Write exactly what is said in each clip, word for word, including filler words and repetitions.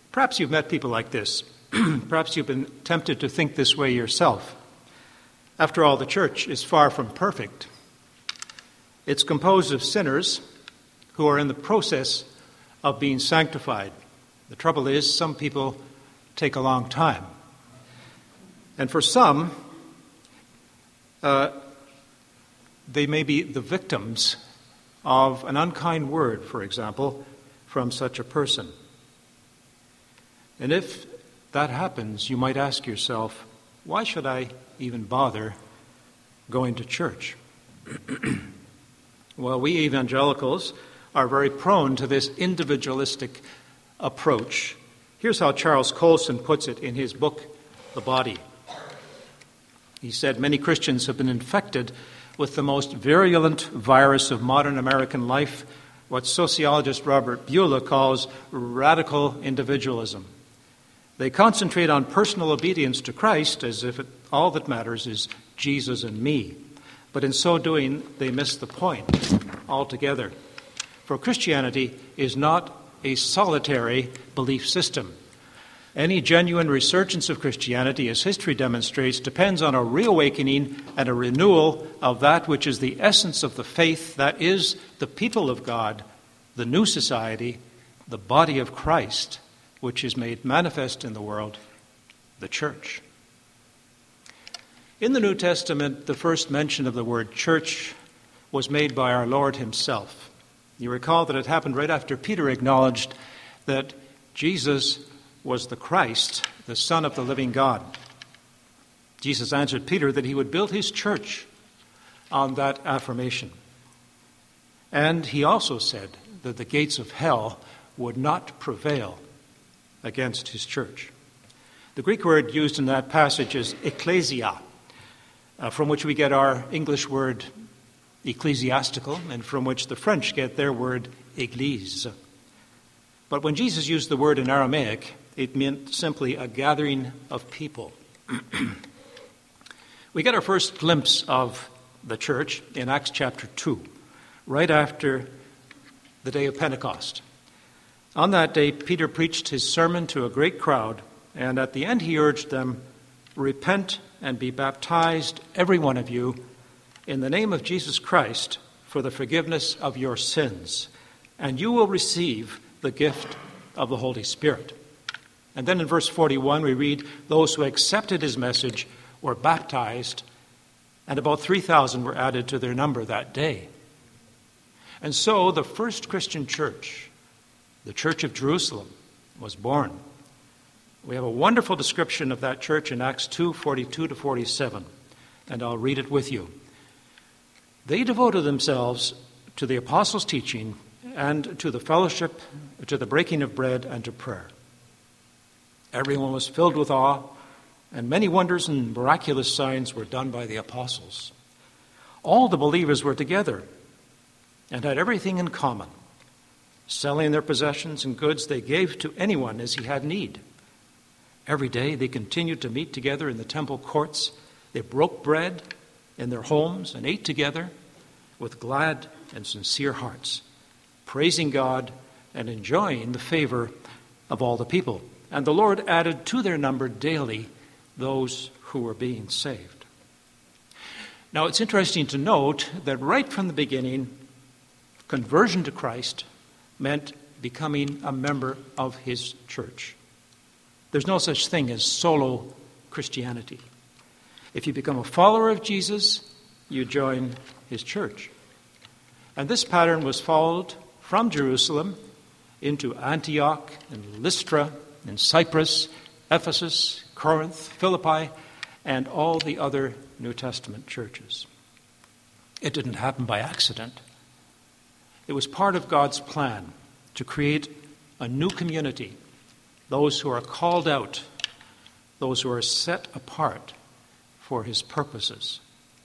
Perhaps you've met people like this. Perhaps you've been tempted to think this way yourself. After all, the church is far from perfect. It's composed of sinners who are in the process of being sanctified. The trouble is, some people take a long time. And for some, uh, they may be the victims of an unkind word, for example, from such a person. And if that happens, you might ask yourself, why should I even bother going to church? Well, we evangelicals are very prone to this individualistic approach. Here's how Charles Colson puts it in his book, The Body. He said, many Christians have been infected with the most virulent virus of modern American life, what sociologist Robert Beulah calls radical individualism. They concentrate on personal obedience to Christ as if it, all that matters is Jesus and me. But in so doing, they miss the point altogether. For Christianity is not a solitary belief system. Any genuine resurgence of Christianity, as history demonstrates, depends on a reawakening and a renewal of that which is the essence of the faith, that is, the people of God, the new society, the body of Christ, which is made manifest in the world, the church. In the New Testament, the first mention of the word church was made by our Lord himself. You recall that it happened right after Peter acknowledged that Jesus was the Christ, the Son of the living God. Jesus answered Peter that he would build his church on that affirmation. And he also said that the gates of hell would not prevail against his church. The Greek word used in that passage is ecclesia, uh, from which we get our English word ecclesiastical, and from which the French get their word église. But when Jesus used the word in Aramaic, it meant simply a gathering of people. We get our first glimpse of the church in Acts chapter two, right after the day of Pentecost. On that day, Peter preached his sermon to a great crowd, and at the end he urged them, "Repent and be baptized, every one of you, in the name of Jesus Christ for the forgiveness of your sins, and you will receive the gift of the Holy Spirit." And then in verse forty-one we read, those who accepted his message were baptized, and about three thousand were added to their number that day. And so the first Christian church, the Church of Jerusalem, was born. We have a wonderful description of that church in Acts two, forty-two to forty-seven, and I'll read it with you. They devoted themselves to the apostles' teaching and to the fellowship, to the breaking of bread, and to prayer. Everyone was filled with awe, and many wonders and miraculous signs were done by the apostles. All the believers were together and had everything in common. Selling their possessions and goods, they gave to anyone as he had need. Every day they continued to meet together in the temple courts. They broke bread in their homes and ate together with glad and sincere hearts, praising God and enjoying the favor of all the people. And the Lord added to their number daily those who were being saved. Now, it's interesting to note that right from the beginning, conversion to Christ meant becoming a member of his church. There's no such thing as solo Christianity. If you become a follower of Jesus, you join his church. And this pattern was followed from Jerusalem into Antioch and Lystra and Cyprus, Ephesus, Corinth, Philippi, and all the other New Testament churches. It didn't happen by accident. It was part of God's plan to create a new community, those who are called out, those who are set apart for his purposes.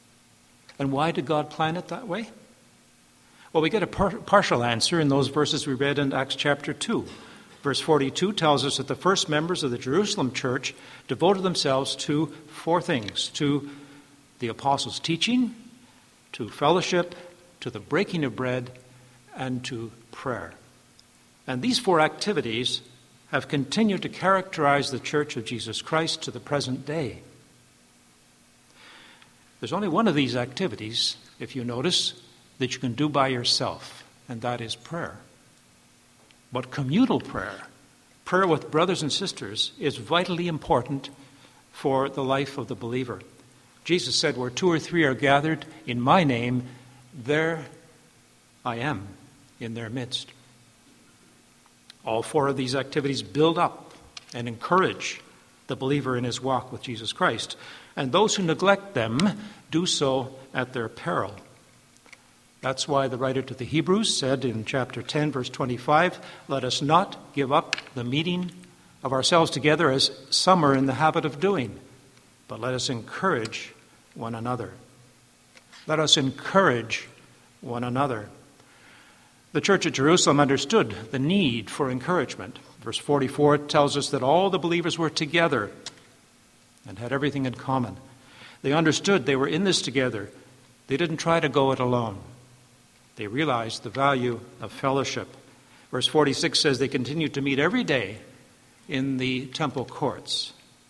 And why did God plan it that way? Well, we get a par- partial answer in those verses we read in Acts chapter two. Verse forty-two tells us that the first members of the Jerusalem church devoted themselves to four things: to the apostles' teaching, to fellowship, to the breaking of bread, and to prayer. And these four activities have continued to characterize the Church of Jesus Christ to the present day. There's only one of these activities, if you notice, that you can do by yourself, and that is prayer. But communal prayer, prayer with brothers and sisters, is vitally important for the life of the believer. Jesus said, where two or three are gathered in my name, there I am in their midst. All four of these activities build up and encourage the believer in his walk with Jesus Christ. And those who neglect them do so at their peril. That's why the writer to the Hebrews said in chapter ten, verse twenty-five, let us not give up the meeting of ourselves together as some are in the habit of doing, but let us encourage one another. Let us encourage one another. The church at Jerusalem understood the need for encouragement. Verse forty-four tells us that all the believers were together and had everything in common. They understood they were in this together. They didn't try to go it alone. They realized the value of fellowship. Verse forty-six says they continued to meet every day in the temple courts.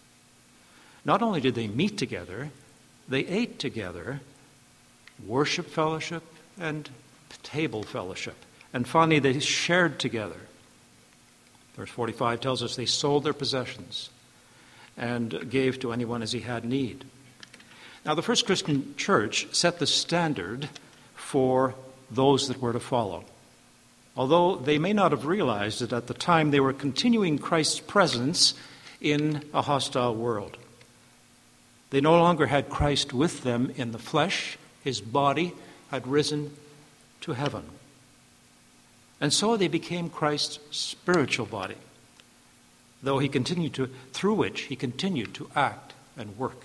Not only did they meet together, they ate together, worship fellowship and table fellowship. And finally, they shared together. Verse forty-five tells us they sold their possessions and gave to anyone as he had need. Now, the first Christian church set the standard for those that were to follow. Although they may not have realized it at the time, they were continuing Christ's presence in a hostile world. They no longer had Christ with them in the flesh. His body had risen to heaven. And so they became Christ's spiritual body, though he continued to, through which he continued to act and work.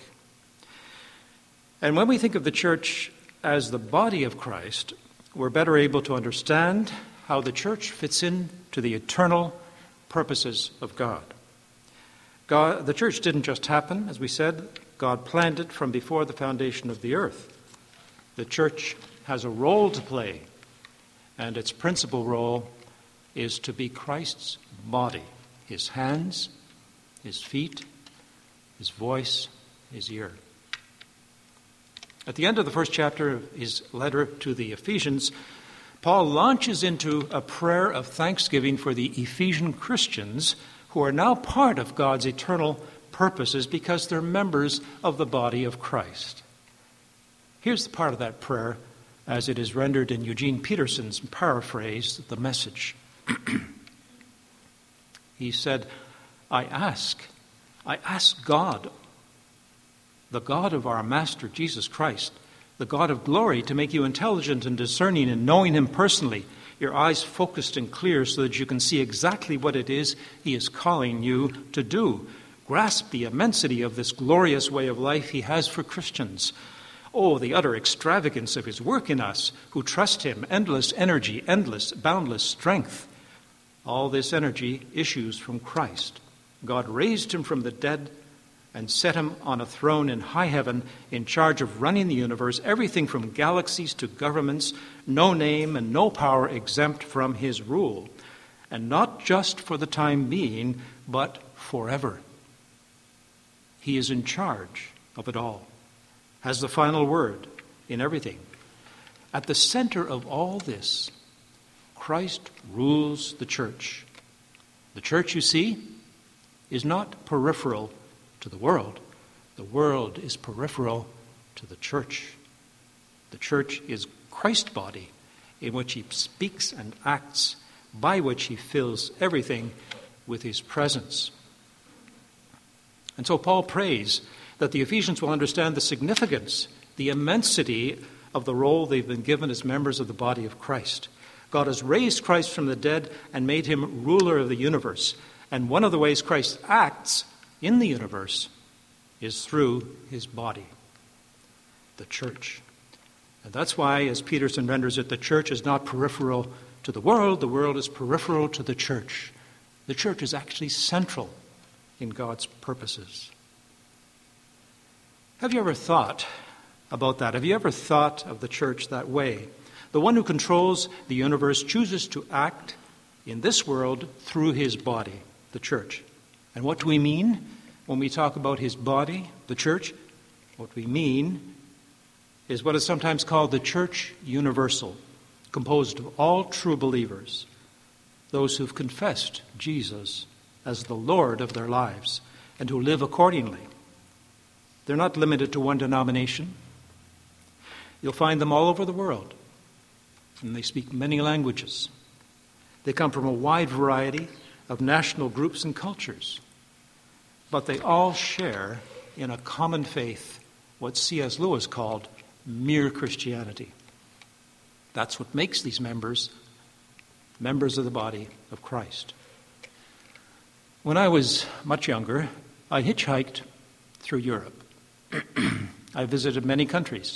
And when we think of the church as the body of Christ, we're better able to understand how the church fits into the eternal purposes of God. God, the church didn't just happen, as we said. God planned it from before the foundation of the earth. The church has a role to play, and its principal role is to be Christ's body, his hands, his feet, his voice, his ear. At the end of the first chapter of his letter to the Ephesians, Paul launches into a prayer of thanksgiving for the Ephesian Christians who are now part of God's eternal purposes because they're members of the body of Christ. Here's the part of that prayer as it is rendered in Eugene Peterson's paraphrase of the Message. He said, I ask, I ask God, the God of our Master Jesus Christ, the God of glory, to make you intelligent and discerning in knowing him personally, your eyes focused and clear so that you can see exactly what it is he is calling you to do. Grasp the immensity of this glorious way of life he has for Christians. Oh, the utter extravagance of his work in us who trust him, endless energy, endless, boundless strength. All this energy issues from Christ. God raised him from the dead and set him on a throne in high heaven in charge of running the universe, everything from galaxies to governments, no name and no power exempt from his rule. And not just for the time being, but forever. He is in charge of it all, has the final word in everything. At the center of all this, Christ rules the church. The church, you see, is not peripheral to the world. The world is peripheral to the church. The church is Christ's body in which he speaks and acts, by which he fills everything with his presence. And so Paul prays that the Ephesians will understand the significance, the immensity of the role they've been given as members of the body of Christ. God has raised Christ from the dead and made him ruler of the universe. And one of the ways Christ acts in the universe is through his body, the church. And that's why, as Peterson renders it, the church is not peripheral to the world, the world is peripheral to the church. The church is actually central in God's purposes. Have you ever thought about that? Have you ever thought of the church that way? The one who controls the universe chooses to act in this world through his body. the church. And what do we mean when we talk about his body, the church? What we mean is what is sometimes called the church universal, composed of all true believers, those who've confessed Jesus as the Lord of their lives and who live accordingly. They're not limited to one denomination. You'll find them all over the world, and they speak many languages. They come from a wide variety of national groups and cultures, but they all share in a common faith what C S Lewis called mere Christianity. That's what makes these members members of the body of Christ. When I was much younger, I hitchhiked through Europe. I visited many countries.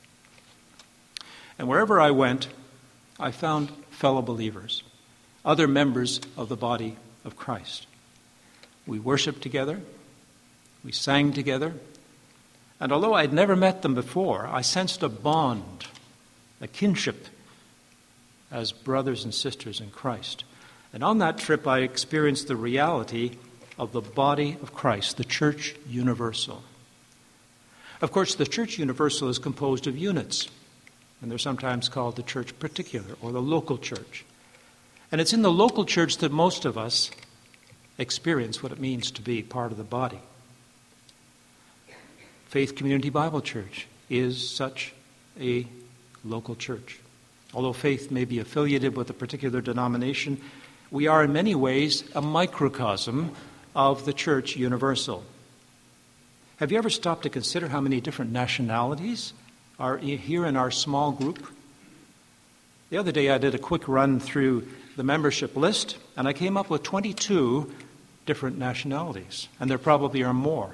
And wherever I went, I found fellow believers, other members of the body of Christ. We worshiped together, we sang together, and although I'd never met them before, I sensed a bond, a kinship as brothers and sisters in Christ. And on that trip, I experienced the reality of the body of Christ, the church universal. Of course, the church universal is composed of units, and they're sometimes called the church particular or the local church. And it's in the local church that most of us experience what it means to be part of the body. Faith Community Bible Church is such a local church. Although Faith may be affiliated with a particular denomination, we are in many ways a microcosm of the church universal. Have you ever stopped to consider how many different nationalities are here in our small group? The other day I did a quick run through the membership list, and I came up with twenty-two different nationalities, and there probably are more.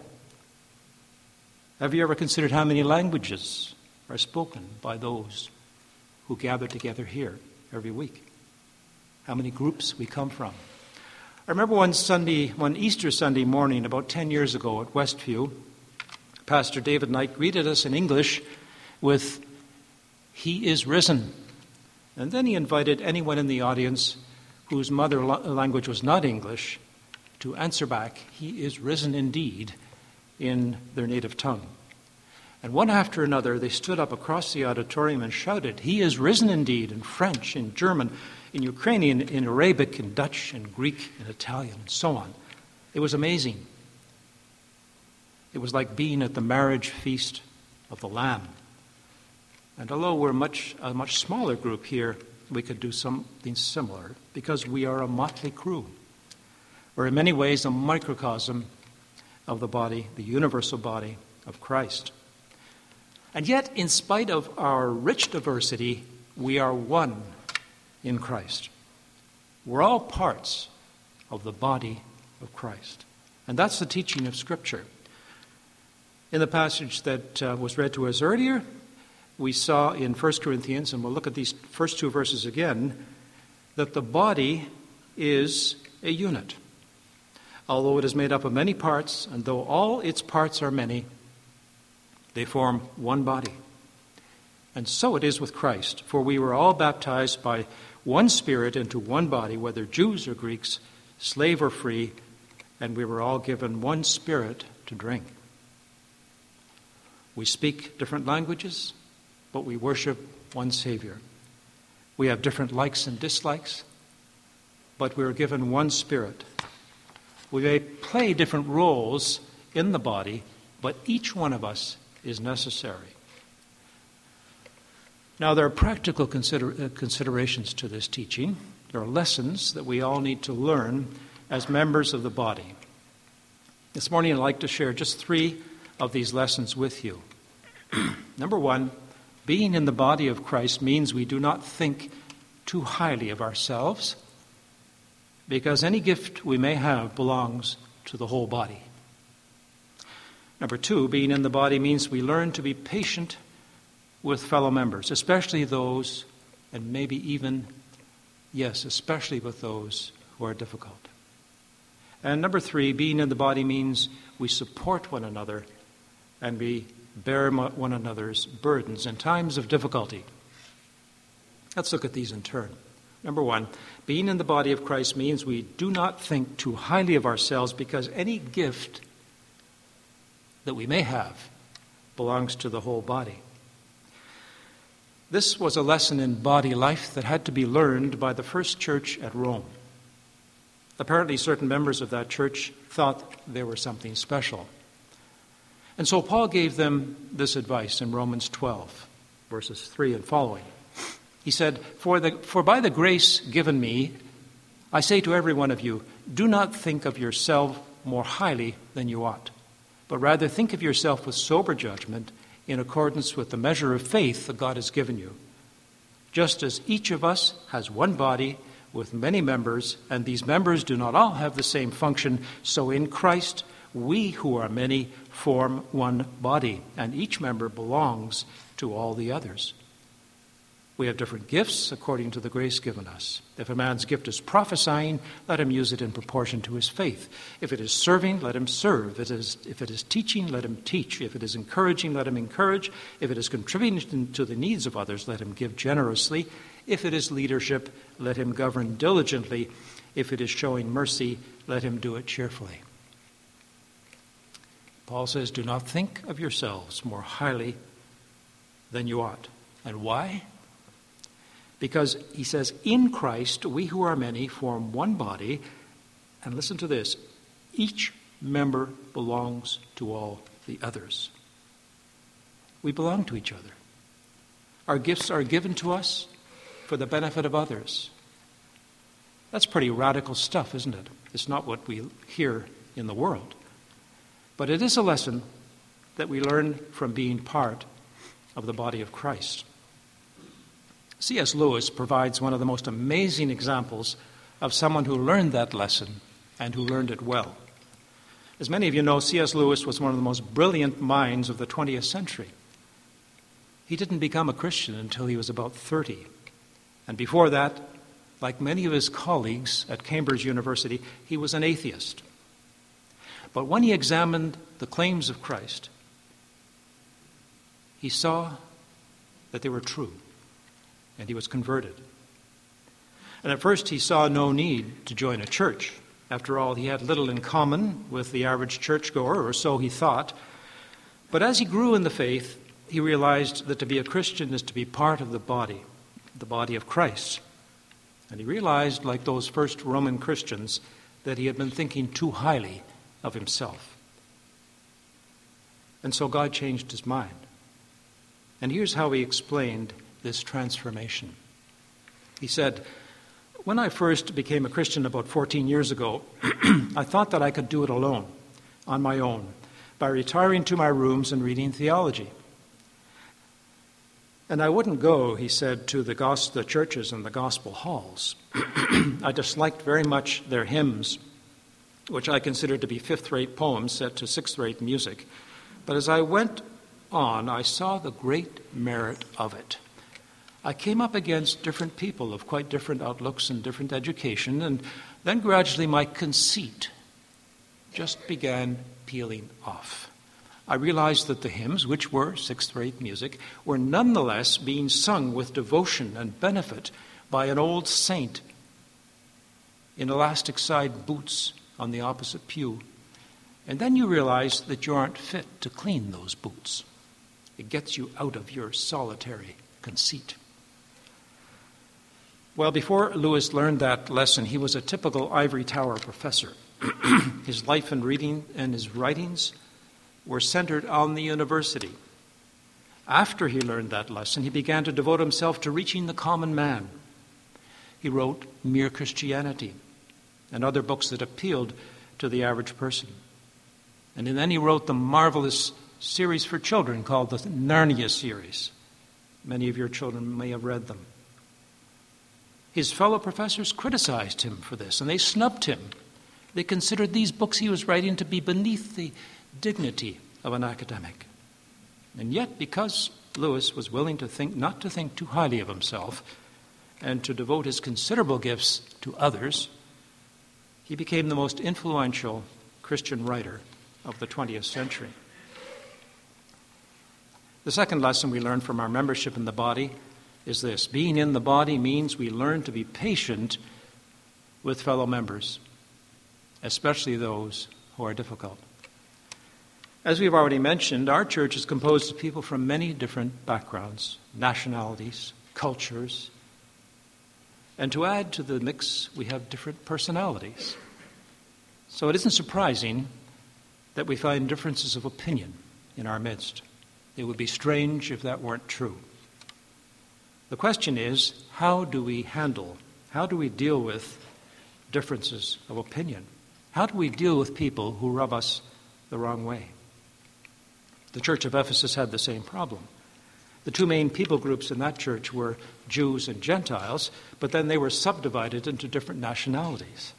Have you ever considered how many languages are spoken by those who gather together here every week? How many groups we come from? I remember one Sunday, one Easter Sunday morning about ten years ago at Westview, Pastor David Knight greeted us in English with, "He is risen." And then he invited anyone in the audience whose mother language was not English to answer back, "He is risen indeed," in their native tongue. And one after another, they stood up across the auditorium and shouted, "He is risen indeed," in French, in German, in Ukrainian, in Arabic, in Dutch, in Greek, in Italian, and so on. It was amazing. It was like being at the marriage feast of the Lamb. And although we're much a much smaller group here, we could do something similar because we are a motley crew. We're in many ways a microcosm of the body, the universal body of Christ. And yet, in spite of our rich diversity, we are one in Christ. We're all parts of the body of Christ. And that's the teaching of Scripture. In the passage that uh, was read to us earlier, we saw in First Corinthians, and we'll look at these first two verses again, that the body is a unit. Although it is made up of many parts, and though all its parts are many, they form one body. And so it is with Christ, for we were all baptized by one Spirit into one body, whether Jews or Greeks, slave or free, and we were all given one Spirit to drink. We speak different languages, but we worship one Savior. We have different likes and dislikes, but we are given one Spirit. We may play different roles in the body, but each one of us is necessary. Now, there are practical consider- uh, considerations to this teaching. There are lessons that we all need to learn as members of the body. This morning, I'd like to share just three of these lessons with you. Number one, being in the body of Christ means we do not think too highly of ourselves, because any gift we may have belongs to the whole body. Number two, being in the body means we learn to be patient with fellow members, especially those, and maybe even, yes, especially with those who are difficult. And number three, being in the body means we support one another and we bear one another's burdens in times of difficulty. Let's look at these in turn. Number one, being in the body of Christ means we do not think too highly of ourselves, because any gift that we may have belongs to the whole body. This was a lesson in body life that had to be learned by the first church at Rome. Apparently, certain members of that church thought they were something special. And so Paul gave them this advice in Romans twelve, verses three and following. He said, for, the, for by the grace given me, I say to every one of you, do not think of yourself more highly than you ought, but rather think of yourself with sober judgment in accordance with the measure of faith that God has given you. Just as each of us has one body with many members, and these members do not all have the same function, so in Christ we who are many form one body, and each member belongs to all the others. We have different gifts according to the grace given us. If a man's gift is prophesying, let him use it in proportion to his faith. If it is serving, let him serve. If it is, if it is teaching, let him teach. If it is encouraging, let him encourage. If it is contributing to the needs of others, let him give generously. If it is leadership, let him govern diligently. If it is showing mercy, let him do it cheerfully. Paul says, do not think of yourselves more highly than you ought. And why? Because he says, in Christ, we who are many form one body. And listen to this, each member belongs to all the others. We belong to each other. Our gifts are given to us for the benefit of others. That's pretty radical stuff, isn't it? It's not what we hear in the world. But it is a lesson that we learn from being part of the body of Christ. C S Lewis provides one of the most amazing examples of someone who learned that lesson and who learned it well. As many of you know, C S Lewis was one of the most brilliant minds of the twentieth century. He didn't become a Christian until he was about thirty. And before that, like many of his colleagues at Cambridge University, he was an atheist. But when he examined the claims of Christ, he saw that they were true. And he was converted. And at first he saw no need to join a church. After all, he had little in common with the average churchgoer, or so he thought. But as he grew in the faith, he realized that to be a Christian is to be part of the body, the body of Christ. And he realized, like those first Roman Christians, that he had been thinking too highly of himself. And so God changed his mind. And here's how he explained this transformation. He said, when I first became a Christian about fourteen years ago, I thought that I could do it alone, on my own, by retiring to my rooms and reading theology. And I wouldn't go, he said, to the, gospel, the churches and the gospel halls. I disliked very much their hymns, which I considered to be fifth-rate poems set to sixth-rate music. But as I went on, I saw the great merit of it. I came up against different people of quite different outlooks and different education, and then gradually my conceit just began peeling off. I realized that the hymns, which were sixth-rate music, were nonetheless being sung with devotion and benefit by an old saint in elastic-side boots on the opposite pew. And then you realize that you aren't fit to clean those boots. It gets you out of your solitary conceit. Well, before Lewis learned that lesson, he was a typical ivory tower professor. His life and reading and his writings were centered on the university. After he learned that lesson, he began to devote himself to reaching the common man. He wrote Mere Christianity and other books that appealed to the average person. And then he wrote the marvelous series for children called the Narnia series. Many of your children may have read them. His fellow professors criticized him for this, and they snubbed him. They considered these books he was writing to be beneath the dignity of an academic. And yet, because Lewis was willing to think, not to think too highly of himself, and to devote his considerable gifts to others, he became the most influential Christian writer of the twentieth century. The second lesson we learned from our membership in the body is this: being in the body means we learn to be patient with fellow members, especially those who are difficult. As we've already mentioned, our church is composed of people from many different backgrounds, nationalities, cultures, and to add to the mix, we have different personalities. So it isn't surprising that we find differences of opinion in our midst. It would be strange if that weren't true. The question is, how do we handle, how do we deal with differences of opinion? How do we deal with people who rub us the wrong way? The church of Ephesus had the same problem. The two main people groups in that church were Jews and Gentiles, but then they were subdivided into different nationalities.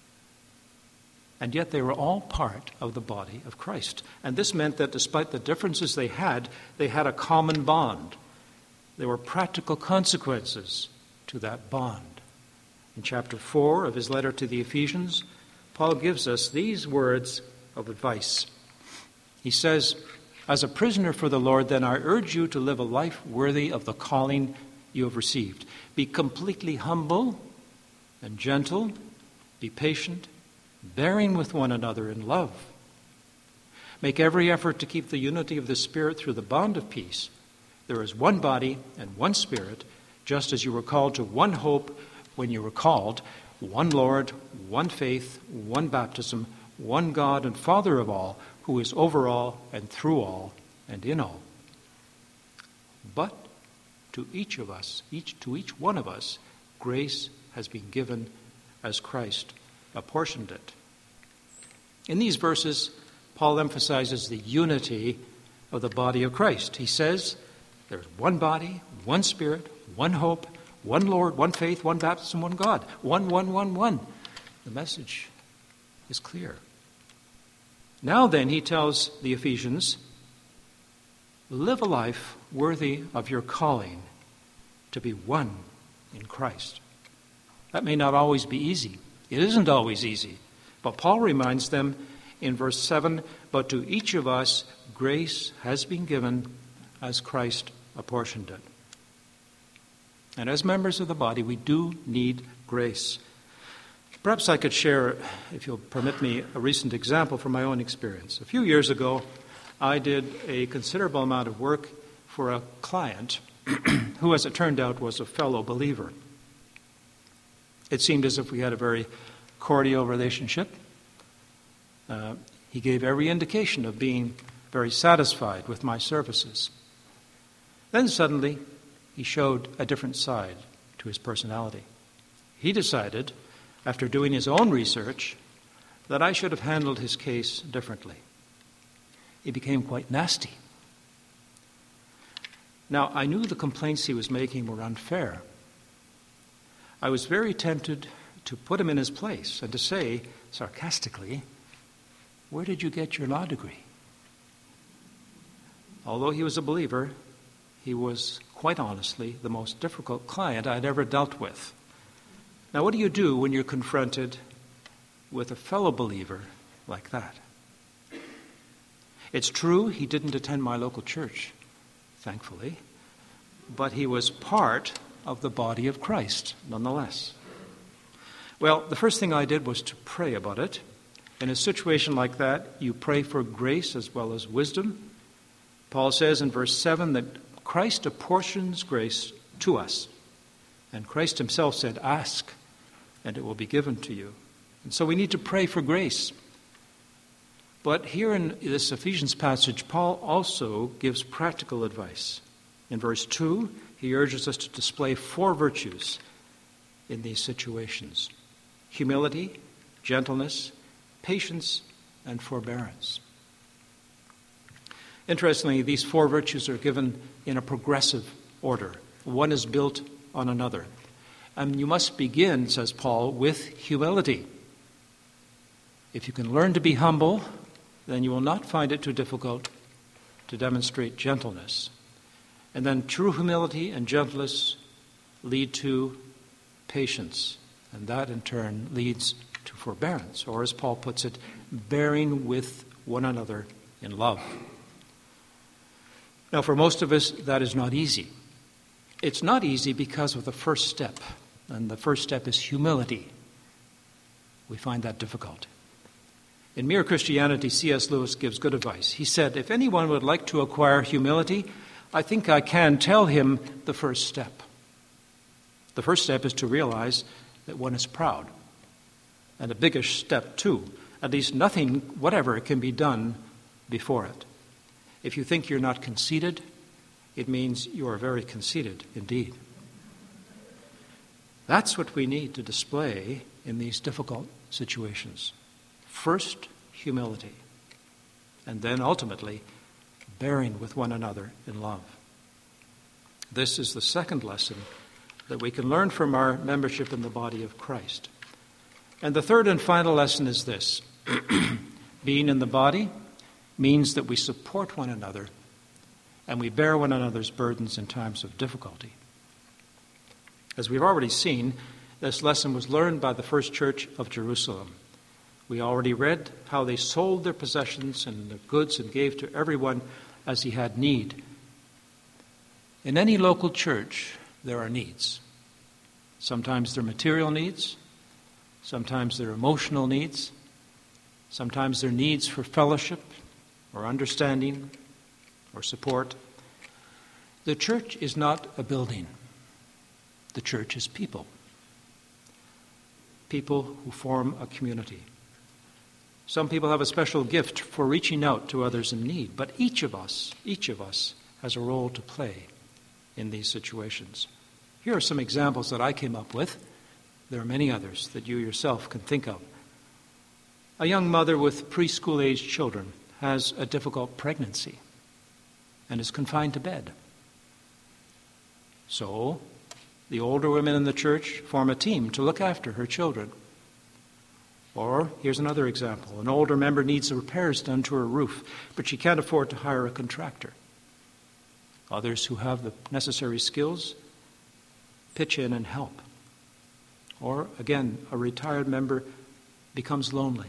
And yet they were all part of the body of Christ. And this meant that despite the differences they had, they had a common bond. There were practical consequences to that bond. In chapter four of his letter to the Ephesians, Paul gives us these words of advice. He says, "As a prisoner for the Lord, then I urge you to live a life worthy of the calling you have received. Be completely humble and gentle. Be patient, bearing with one another in love. Make every effort to keep the unity of the Spirit through the bond of peace. There is one body and one Spirit, just as you were called to one hope when you were called, one Lord, one faith, one baptism, one God and Father of all, who is over all and through all and in all. But to each of us, each to each one of us, grace has been given as Christ apportioned it." In these verses, Paul emphasizes the unity of the body of Christ. He says, there's one body, one Spirit, one hope, one Lord, one faith, one baptism, one God. One, one, one, one. The message is clear. Now then, he tells the Ephesians, live a life worthy of your calling to be one in Christ. That may not always be easy. It isn't always easy. But Paul reminds them in verse seven, but to each of us grace has been given as Christ apportioned it. And as members of the body, we do need grace. Perhaps I could share, if you'll permit me, a recent example from my own experience. A few years ago, I did a considerable amount of work for a client who, as it turned out, was a fellow believer. It seemed as if we had a very cordial relationship. Uh, he gave every indication of being very satisfied with my services. Then suddenly, he showed a different side to his personality. He decided, after doing his own research, that I should have handled his case differently. He became quite nasty. Now, I knew the complaints he was making were unfair. I was very tempted to put him in his place and to say, sarcastically, where did you get your law degree? Although he was a believer, he was, quite honestly, the most difficult client I'd ever dealt with. Now, what do you do when you're confronted with a fellow believer like that? It's true he didn't attend my local church, thankfully, but he was part of the body of Christ, nonetheless. Well, the first thing I did was to pray about it. In a situation like that, you pray for grace as well as wisdom. Paul says in verse seven that Christ apportions grace to us. And Christ himself said, ask, and it will be given to you. And so we need to pray for grace. But here in this Ephesians passage, Paul also gives practical advice. In verse two, he urges us to display four virtues in these situations: humility, gentleness, patience, and forbearance. Interestingly, these four virtues are given in a progressive order. One is built on another. And you must begin, says Paul, with humility. If you can learn to be humble, then you will not find it too difficult to demonstrate gentleness. And then true humility and gentleness lead to patience. And that in turn leads to forbearance, or as Paul puts it, bearing with one another in love. Now, for most of us, that is not easy. It's not easy because of the first step, and the first step is humility. We find that difficult. In Mere Christianity, C S Lewis gives good advice. He said, if anyone would like to acquire humility, I think I can tell him the first step. The first step is to realize that one is proud. And a biggish step, too. At least nothing, whatever, can be done before it. If you think you're not conceited, it means you are very conceited indeed. That's what we need to display in these difficult situations. First, humility, and then ultimately, bearing with one another in love. This is the second lesson that we can learn from our membership in the body of Christ. And the third and final lesson is this. Being in the body means that we support one another and we bear one another's burdens in times of difficulty. As we've already seen, this lesson was learned by the first church of Jerusalem. We already read how they sold their possessions and their goods and gave to everyone as he had need. In any local church, there are needs. Sometimes they're material needs. Sometimes they're emotional needs. Sometimes they're needs for fellowship or understanding or support. The church is not a building. The church is people. People who form a community. Some people have a special gift for reaching out to others in need, but each of us, each of us has a role to play in these situations. Here are some examples that I came up with. There are many others that you yourself can think of. A young mother with preschool-aged children has a difficult pregnancy and is confined to bed. So, the older women in the church form a team to look after her children. Or, here's another example. An older member needs repairs done to her roof, but she can't afford to hire a contractor. Others who have the necessary skills pitch in and help. Or, again, a retired member becomes lonely.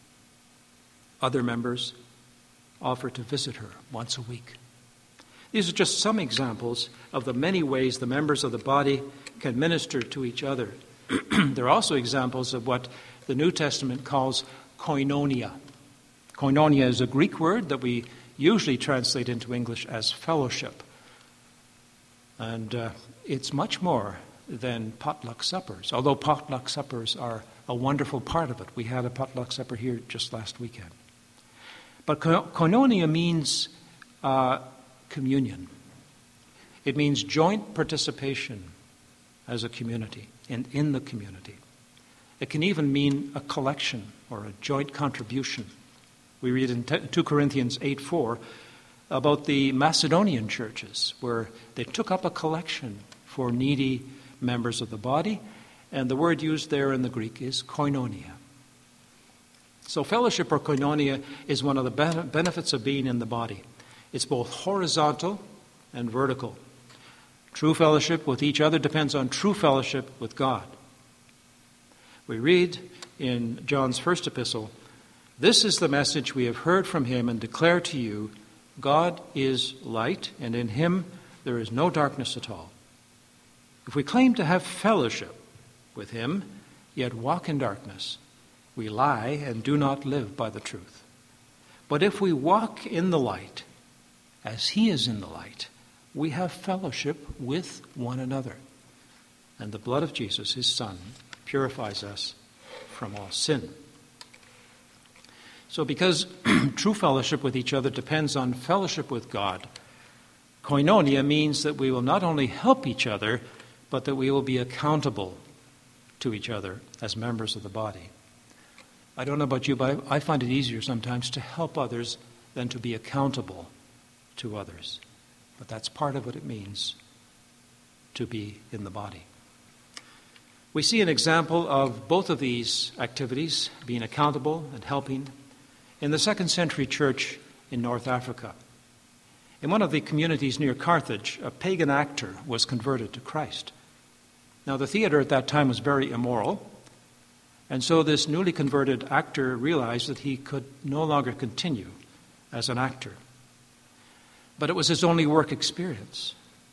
Other members offer to visit her once a week. These are just some examples of the many ways the members of the body can minister to each other. There are also examples of what the New Testament calls koinonia. Koinonia is a Greek word that we usually translate into English as fellowship. And uh, it's much more than potluck suppers, although potluck suppers are a wonderful part of it. We had a potluck supper here just last weekend. But koinonia means uh, communion. It means joint participation as a community and in the community. It can even mean a collection or a joint contribution. We read in two Corinthians eight four about the Macedonian churches where they took up a collection for needy members of the body, and the word used there in the Greek is koinonia. So fellowship or koinonia is one of the benefits of being in the body. It's both horizontal and vertical. True fellowship with each other depends on true fellowship with God. We read in John's first epistle, "This is the message we have heard from him and declare to you, God is light, and in him there is no darkness at all. If we claim to have fellowship with him, yet walk in darkness, we lie and do not live by the truth. But if we walk in the light, as he is in the light, we have fellowship with one another. And the blood of Jesus, his Son, purifies us from all sin." So because true fellowship with each other depends on fellowship with God, koinonia means that we will not only help each other, but that we will be accountable to each other as members of the body. I don't know about you, but I find it easier sometimes to help others than to be accountable to others. But that's part of what it means to be in the body. We see an example of both of these activities, being accountable and helping, in the second century church in North Africa. In one of the communities near Carthage, a pagan actor was converted to Christ. Now, the theater at that time was very immoral, and so this newly converted actor realized that he could no longer continue as an actor. But it was his only work experience.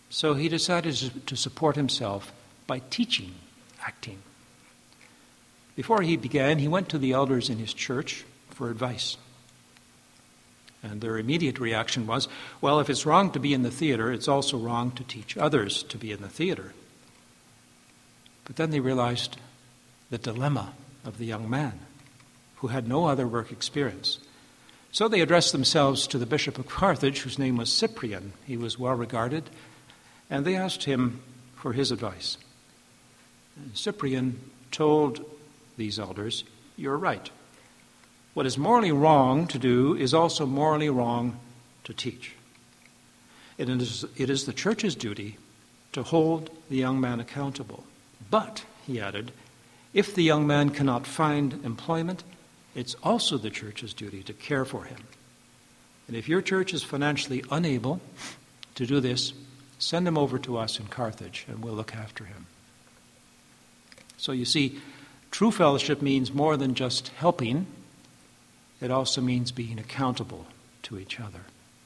So he decided to support himself by teaching acting. Before he began, he went to the elders in his church for advice. And their immediate reaction was, well, if it's wrong to be in the theater, it's also wrong to teach others to be in the theater. But then they realized the dilemma of the young man, who had no other work experience. So they addressed themselves to the Bishop of Carthage, whose name was Cyprian. He was well regarded, and they asked him for his advice. And Cyprian told these elders, "You're right. What is morally wrong to do is also morally wrong to teach. It is, it is the church's duty to hold the young man accountable. But," he added, "if the young man cannot find employment, it's also the church's duty to care for him. And if your church is financially unable to do this, send him over to us in Carthage, and we'll look after him." So you see, true fellowship means more than just helping. It also means being accountable to each other.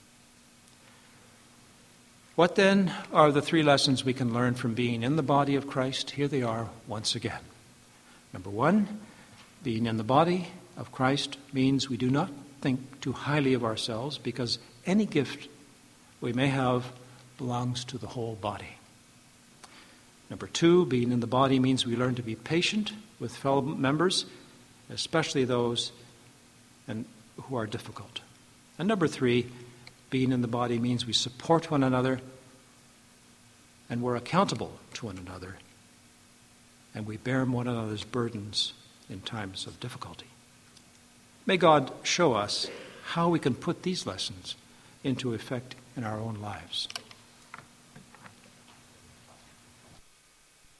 What then are the three lessons we can learn from being in the body of Christ? Here they are once again. Number one, being in the body of Christ means we do not think too highly of ourselves, because any gift we may have belongs to the whole body. Number two, being in the body means we learn to be patient with fellow members, especially those and who are difficult. And number three, being in the body means we support one another and we're accountable to one another, and we bear one another's burdens in times of difficulty. May God show us how we can put these lessons into effect in our own lives.